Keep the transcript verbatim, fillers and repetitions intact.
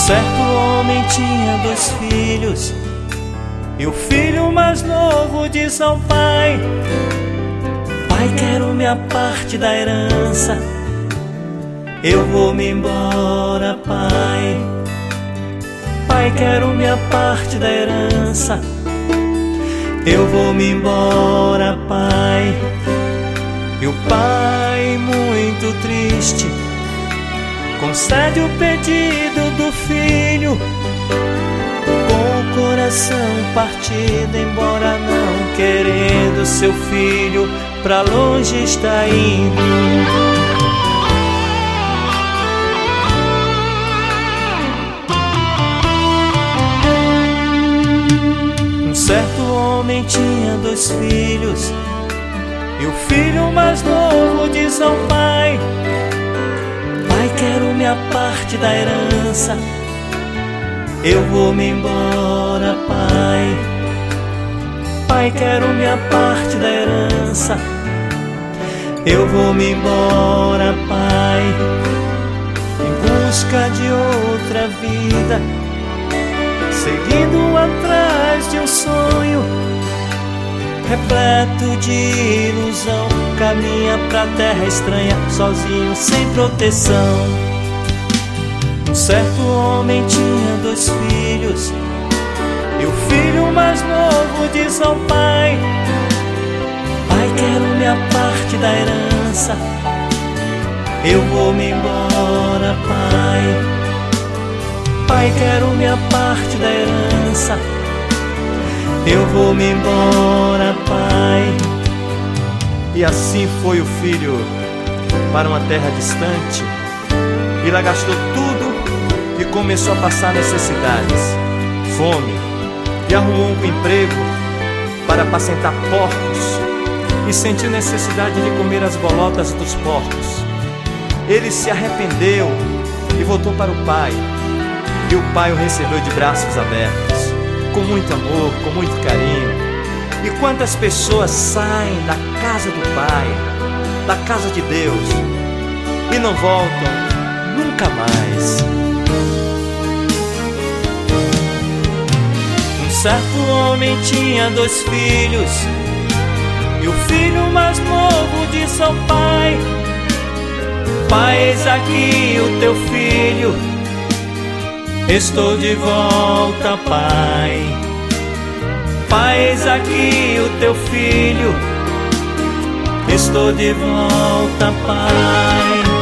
certo homem tinha dois filhos, e o filho mais novo disse ao pai: pai, quero minha parte da herança, eu vou-me embora, pai. Pai, quero minha parte da herança, eu vou-me embora, pai. E o pai, muito triste, concede o pedido do filho, com o coração partido, embora não querendo, seu filho pra longe está indo. Um certo homem tinha dois filhos, e o filho mais novo diz ao pai: pai, quero minha parte da herança, eu vou-me embora, pai. Pai, quero minha parte da herança, eu vou-me embora, pai. Em busca de outra vida, seguindo atrás de um sonho, repleto de ilusão, caminha pra terra estranha, sozinho, sem proteção. Um certo homem tinha dois filhos, e o filho mais novo diz ao pai: pai, quero minha parte da herança, eu vou-me embora, pai. Pai, quero minha parte da herança, eu vou-me embora, pai. E assim foi o filho para uma terra distante, e lá gastou tudo e começou a passar necessidades, fome, e arrumou um emprego para apacentar porcos, e sentiu necessidade de comer as bolotas dos porcos. Ele se arrependeu e voltou para o pai, e o pai o recebeu de braços abertos, com muito amor, com muito carinho. E quantas pessoas saem da casa do pai, da casa de Deus, e não voltam nunca mais. Um certo homem tinha dois filhos, e o filho mais novo disse ao pai: pai, eis aqui o teu filho, estou de volta, pai. Pai, eis aqui o teu filho, estou de volta, pai.